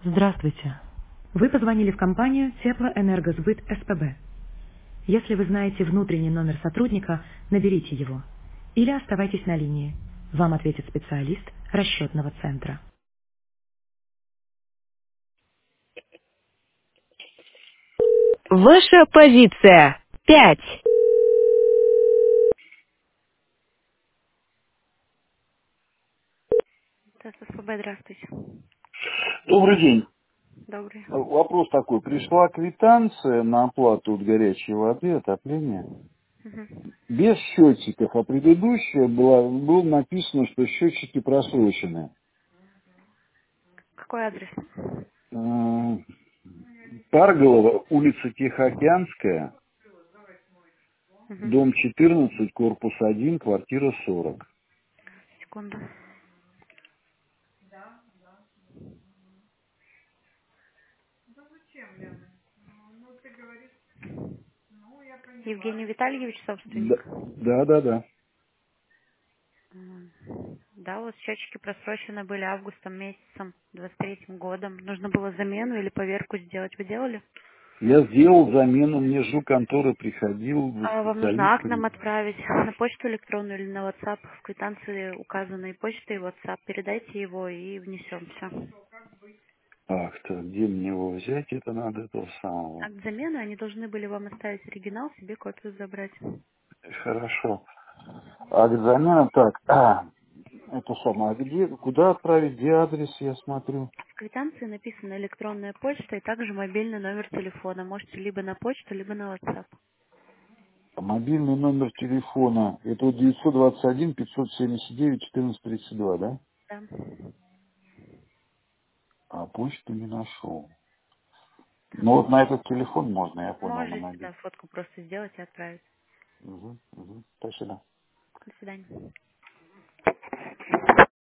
Здравствуйте. Вы позвонили в компанию Теплоэнергосбыт СПБ. Если вы знаете внутренний номер сотрудника, наберите его. Или оставайтесь на линии. Вам ответит специалист расчетного центра. Ваша позиция. 5. ССПБ, здравствуйте. Добрый день. Добрый. Вопрос такой. Пришла квитанция на оплату от горячей воды, отопления, Мгм. без счетчиков, а предыдущая было написано, что счетчики просрочены. Какой адрес? Э, Парголова, улица Тихоокеанская, Мгм. дом 14, корпус 1, квартира 40. Секунду. Евгений Витальевич, Да, собственник. да, да. Да. Да, вот счетчики просрочены были августом месяцем 23 годом. Нужно было замену или поверку сделать. Вы делали? Я сделал замену, мне жду конторы приходил, А вам нужно специалист. акт нам отправить на почту электронную или на WhatsApp. В квитанции указаны и почта, и WhatsApp. Передайте его и внесем все. Ах, то где мне его взять, это надо этого самого. Акт замены, они должны были вам оставить оригинал, себе копию забрать. Хорошо. А экзамен так, это самое, а где, куда отправить, где адрес, я смотрю? В квитанции написана электронная почта и также мобильный номер телефона. Можете либо на почту, либо на WhatsApp. Мобильный номер телефона, это вот 921 579 1432, да? Да. А почту не нашел. Ну вот на этот телефон можно, я понял, на Можете, да, мобильный. фотку просто сделать и отправить. Угу, угу. Спасибо. До свидания.